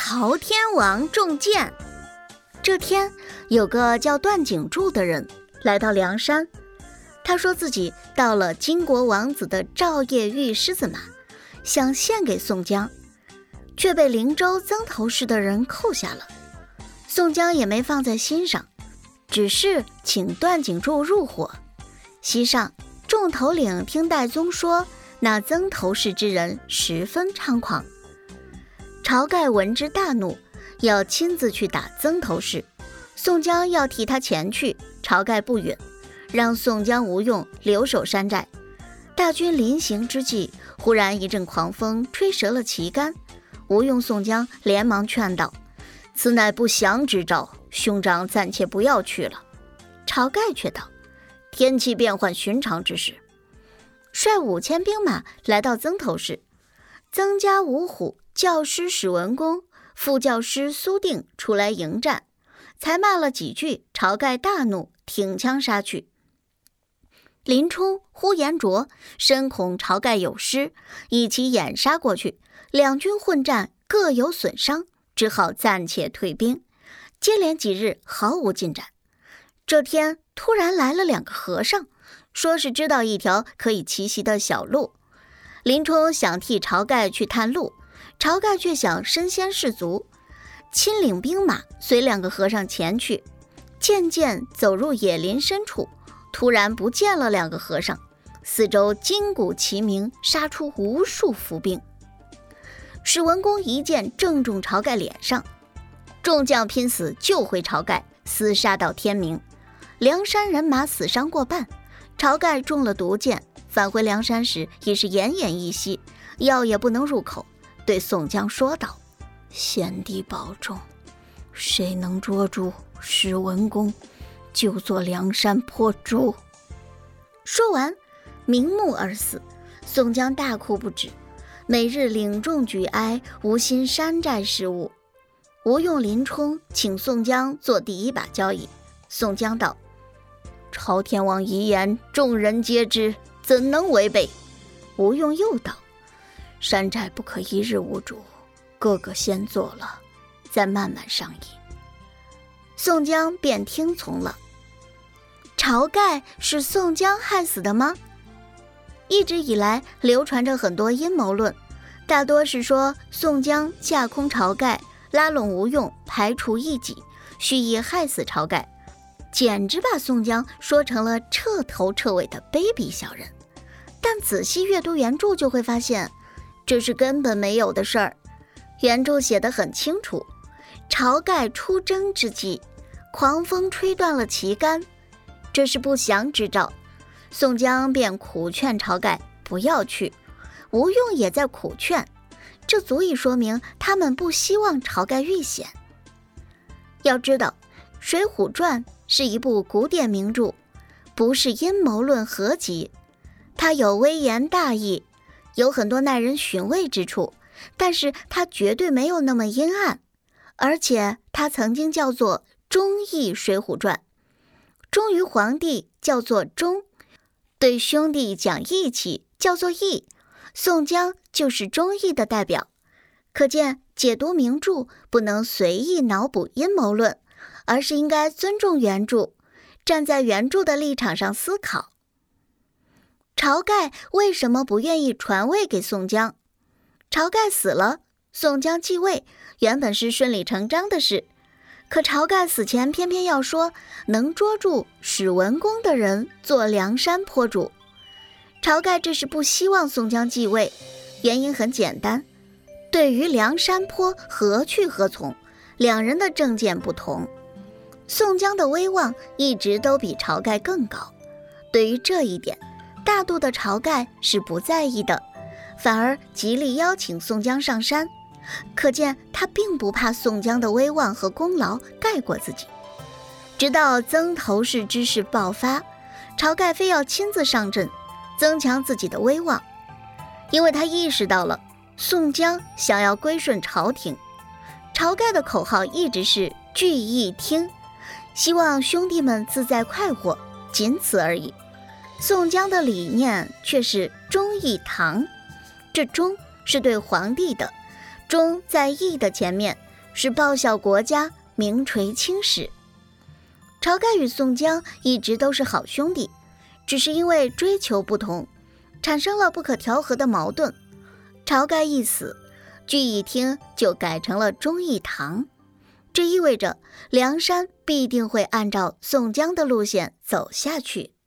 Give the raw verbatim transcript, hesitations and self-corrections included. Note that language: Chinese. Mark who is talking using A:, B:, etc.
A: 朝天王中箭。这天，有个叫段景柱的人来到梁山，他说自己到了金国王子的照夜玉狮子马，想献给宋江，却被灵州曾头市的人扣下了。宋江也没放在心上，只是请段景柱入伙。席上，众头领听戴宗说，那曾头市之人十分猖狂。晁盖闻之大怒，要亲自去打曾头市。宋江要替他前去，晁盖不允，让宋江、吴用留守山寨。大军临行之际，忽然一阵狂风吹折了旗杆。吴用、宋江连忙劝道：“此乃不祥之兆，兄长暂且不要去了。”晁盖却道：“天气变换寻常之事。”率五千兵马来到曾头市，曾家五虎、教师史文恭、副教师苏定出来迎战，才骂了几句，晁盖大怒，挺枪杀去。林冲、呼延灼深恐晁盖有失，一起掩杀过去，两军混战，各有损伤，只好暂且退兵。接连几日毫无进展。这天突然来了两个和尚，说是知道一条可以奇袭的小路。林冲想替晁盖去探路，晁盖却想身先士卒，亲领兵马随两个和尚前去。渐渐走入野林深处，突然不见了两个和尚，四周金鼓齐鸣，杀出无数伏兵。史文恭一剑正中晁盖脸上，众将拼死救回晁盖，厮杀到天明。梁山人马死伤过半，晁盖中了毒箭，返回梁山时已是奄奄一息，药也不能入口，对宋江说道：“贤弟保重，谁能捉住史文恭，就做梁山泊主。”说完瞑目而死。宋江大哭不止，每日领众举哀，无心山寨事务。吴用、林冲请宋江做第一把交椅。宋江道：“朝天王遗言，众人皆知，怎能违背？”吴用又道：“山寨不可一日无主，各个先做了，再慢慢商议。”宋江便听从了。晁盖是宋江害死的吗？一直以来流传着很多阴谋论，大多是说宋江架空晁盖，拉拢吴用，排除异己，蓄意害死晁盖，简直把宋江说成了彻头彻尾的卑鄙小人。但仔细阅读原著就会发现，这是根本没有的事儿。原著写得很清楚，晁盖出征之际，狂风吹断了旗杆，这是不祥之兆。宋江便苦劝晁盖不要去，吴用也在苦劝，这足以说明他们不希望晁盖遇险。要知道，《水浒传》是一部古典名著，不是阴谋论合集。它有微言大义，有很多耐人寻味之处，但是它绝对没有那么阴暗。而且它曾经叫做忠义水浒传，忠于皇帝叫做忠，对兄弟讲义气叫做义，宋江就是忠义的代表。可见解读名著不能随意脑补阴谋论，而是应该尊重原著，站在原著的立场上思考。晁盖为什么不愿意传位给宋江？晁盖死了，宋江继位，原本是顺理成章的事。可晁盖死前偏偏要说能捉住史文恭的人做梁山泊主。晁盖这是不希望宋江继位，原因很简单，对于梁山泊何去何从，两人的政见不同。宋江的威望一直都比晁盖更高，对于这一点，大度的晁盖是不在意的，反而极力邀请宋江上山，可见他并不怕宋江的威望和功劳盖过自己。直到曾头市之事爆发，晁盖非要亲自上阵，增强自己的威望，因为他意识到了宋江想要归顺朝廷。晁盖的口号一直是聚义听，希望兄弟们自在快活，仅此而已。宋江的理念却是忠义堂，这忠是对皇帝的，忠在义的前面， 是报效国家，名垂青史。晁盖与宋江一直都是好兄弟，只是因为追求不同，产生了不可调和的矛盾。晁盖一死，聚义厅就改成了忠义堂，这意味着梁山必定会按照宋江的路线走下去。